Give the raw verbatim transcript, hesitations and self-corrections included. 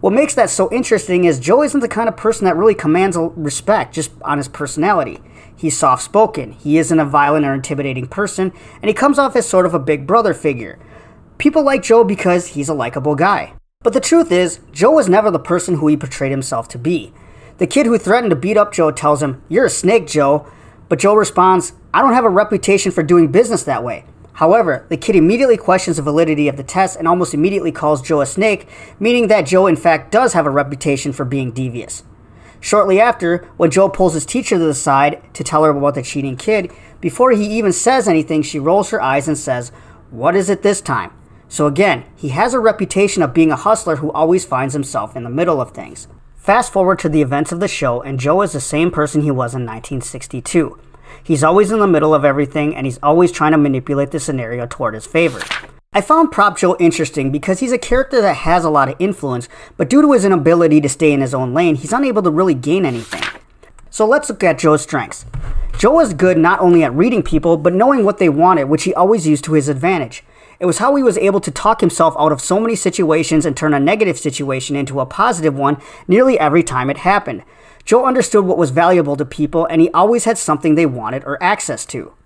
What makes that so interesting is Joe isn't the kind of person that really commands respect just on his personality. He's soft-spoken, he isn't a violent or intimidating person, and he comes off as sort of a big brother figure. People like Joe because he's a likable guy. But the truth is, Joe was never the person who he portrayed himself to be. The kid who threatened to beat up Joe tells him, "You're a snake, Joe." But Joe responds, "I don't have a reputation for doing business that way." However, the kid immediately questions the validity of the test and almost immediately calls Joe a snake, meaning that Joe in fact does have a reputation for being devious. Shortly after, when Joe pulls his teacher to the side to tell her about the cheating kid, before he even says anything, she rolls her eyes and says, "What is it this time?" So again, he has a reputation of being a hustler who always finds himself in the middle of things. Fast forward to the events of the show, and Joe is the same person he was in nineteen sixty-two. He's always in the middle of everything, and he's always trying to manipulate the scenario toward his favor. I found Prop Joe interesting because he's a character that has a lot of influence, but due to his inability to stay in his own lane, he's unable to really gain anything. So let's look at Joe's strengths. Joe is good not only at reading people, but knowing what they wanted, which he always used to his advantage. It was how he was able to talk himself out of so many situations and turn a negative situation into a positive one nearly every time it happened. Joe understood what was valuable to people, and he always had something they wanted or access to.